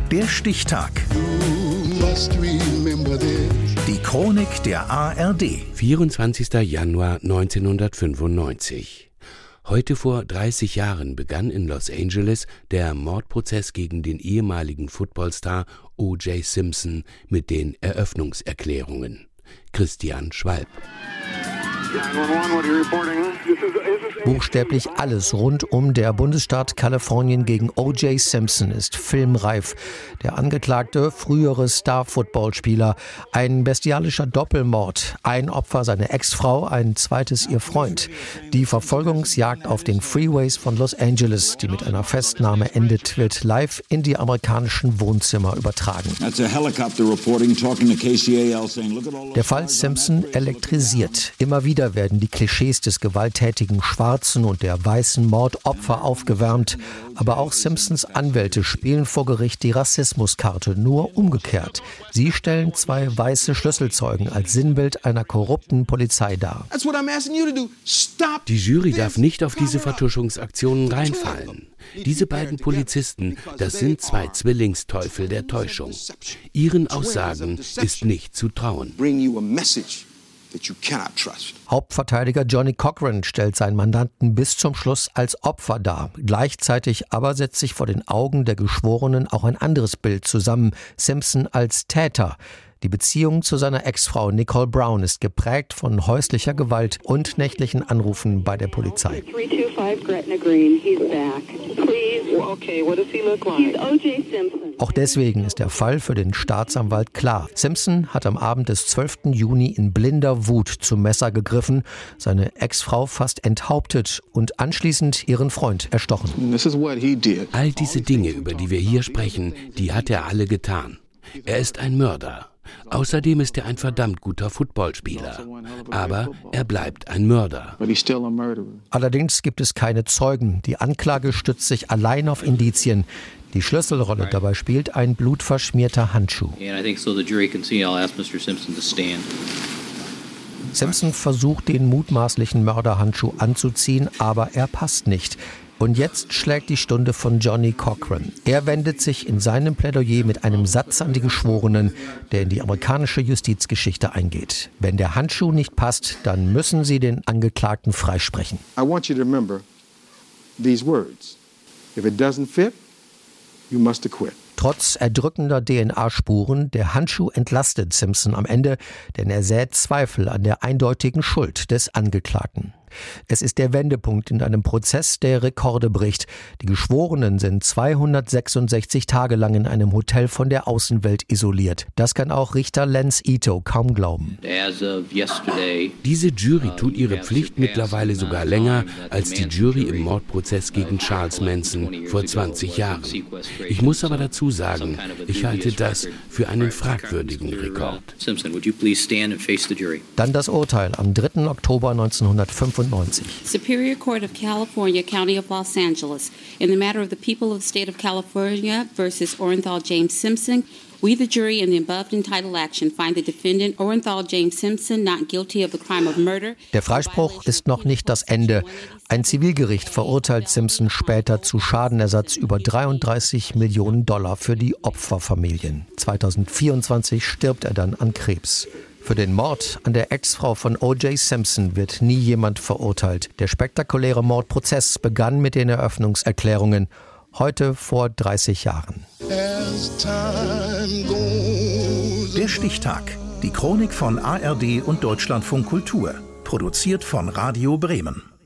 Der Stichtag. Die Chronik der ARD. 24. Januar 1995. Heute vor 30 Jahren begann in Los Angeles der Mordprozess gegen den ehemaligen Footballstar O.J. Simpson mit den Eröffnungserklärungen. Christian Schwalb. Buchstäblich alles rund um der Bundesstaat Kalifornien gegen O.J. Simpson ist filmreif. Der Angeklagte, frühere Star-Footballspieler, ein bestialischer Doppelmord, ein Opfer seine Ex-Frau, ein zweites ihr Freund. Die Verfolgungsjagd auf den Freeways von Los Angeles, die mit einer Festnahme endet, wird live in die amerikanischen Wohnzimmer übertragen. Der Fall Simpson elektrisiert. Immer wieder werden die Klischees des gewalttätigen Schwarzen und der weißen Mordopfer aufgewärmt. Aber auch Simpsons Anwälte spielen vor Gericht die Rassismuskarte, nur umgekehrt. Sie stellen zwei weiße Schlüsselzeugen als Sinnbild einer korrupten Polizei dar. Die Jury darf nicht auf diese Vertuschungsaktionen reinfallen. Diese beiden Polizisten, das sind zwei Zwillingsteufel der Täuschung. Ihren Aussagen ist nicht zu trauen. Hauptverteidiger Johnny Cochran stellt seinen Mandanten bis zum Schluss als Opfer dar. Gleichzeitig aber setzt sich vor den Augen der Geschworenen auch ein anderes Bild zusammen: Simpson als Täter. Die Beziehung zu seiner Ex-Frau Nicole Brown ist geprägt von häuslicher Gewalt und nächtlichen Anrufen bei der Polizei. Auch deswegen ist der Fall für den Staatsanwalt klar. Simpson hat am Abend des 12. Juni in blinder Wut zum Messer gegriffen, seine Ex-Frau fast enthauptet und anschließend ihren Freund erstochen. All diese Dinge, über die wir hier sprechen, die hat er alle getan. Er ist ein Mörder. Außerdem ist er ein verdammt guter Footballspieler. Aber er bleibt ein Mörder. Allerdings gibt es keine Zeugen. Die Anklage stützt sich allein auf Indizien. Die Schlüsselrolle dabei spielt ein blutverschmierter Handschuh. Simpson versucht, den mutmaßlichen Mörderhandschuh anzuziehen, aber er passt nicht. Und jetzt schlägt die Stunde von Johnny Cochran. Er wendet sich in seinem Plädoyer mit einem Satz an die Geschworenen, der in die amerikanische Justizgeschichte eingeht. Wenn der Handschuh nicht passt, dann müssen sie den Angeklagten freisprechen. I want you to remember these words. If it doesn't fit, you must acquit. Trotz erdrückender DNA-Spuren, der Handschuh entlastet Simpson am Ende, denn er sät Zweifel an der eindeutigen Schuld des Angeklagten. Es ist der Wendepunkt in einem Prozess, der Rekorde bricht. Die Geschworenen sind 266 Tage lang in einem Hotel von der Außenwelt isoliert. Das kann auch Richter Lance Ito kaum glauben. Diese Jury tut ihre Pflicht mittlerweile sogar länger als die Jury im Mordprozess gegen Charles Manson vor 20 Jahren. Ich muss aber dazu sagen, ich halte das für einen fragwürdigen Rekord. Dann das Urteil am 3. Oktober 1995. Superior Court of California, County of Los Angeles, in the matter of the people of the state of California versus Orenthal James Simpson, we, the jury, in the above entitled action, find the defendant Orenthal James Simpson not guilty of the crime of murder. Der Freispruch ist noch nicht das Ende. Ein Zivilgericht verurteilt Simpson später zu Schadenersatz über $33 Millionen für die Opferfamilien. 2024 stirbt er dann an Krebs. Für den Mord an der Ex-Frau von O.J. Simpson wird nie jemand verurteilt. Der spektakuläre Mordprozess begann mit den Eröffnungserklärungen. Heute vor 30 Jahren. Der Stichtag. Die Chronik von ARD und Deutschlandfunk Kultur. Produziert von Radio Bremen.